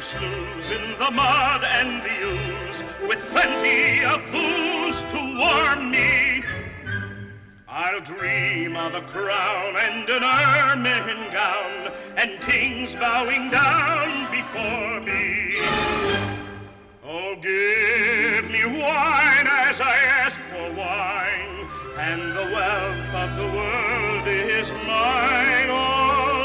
snooze in the mud and the ooze, with plenty of booze to warm me. I'll dream of a crown and an ermine gown, and kings bowing down before me. Oh, give me wine as I ask for wine, and the wealth of the world is mine, all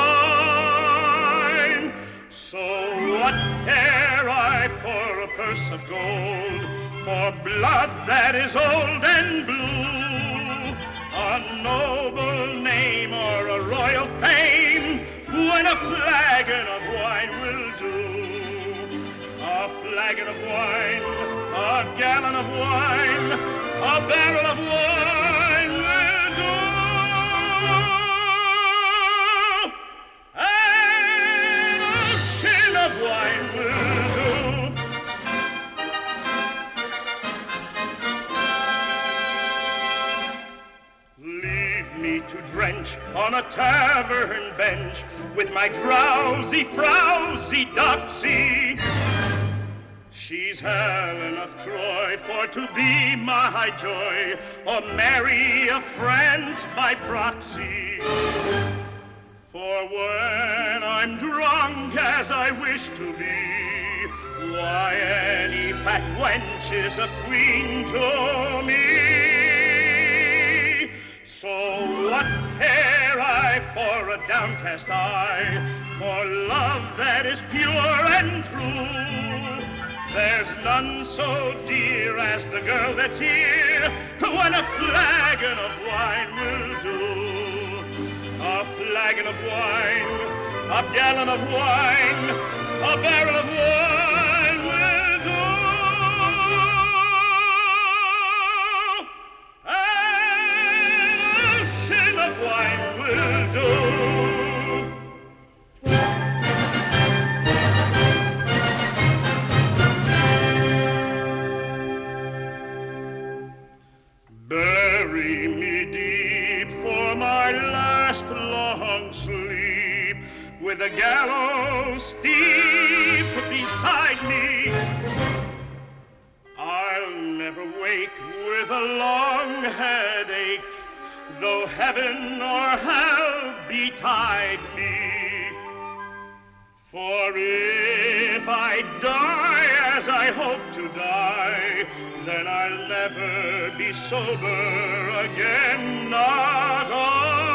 mine. So what care I for a purse of gold, for blood that is old and blue? A noble name or a royal fame, when a flagon of wine will do. A flagon of wine, a gallon of wine, a barrel of wine will do. An ocean of wine will do. Leave me to drench on a tavern bench with my drowsy, frowsy doxy. She's Helen of Troy for to be my joy, or Mary of France by proxy. For when I'm drunk as I wish to be, why, any fat wench is a queen to me. So what care I for a downcast eye, for love that is pure and true? There's none so dear as the girl that's here, when a flagon of wine will do. A flagon of wine, a gallon of wine, a barrel of wine will do. An ocean of wine will do. Bury me deep for my last long sleep, with a gallows steep beside me. I'll never wake with a long headache, though heaven or hell betide me. For if I die as I hope to die, then I'll never be sober again, not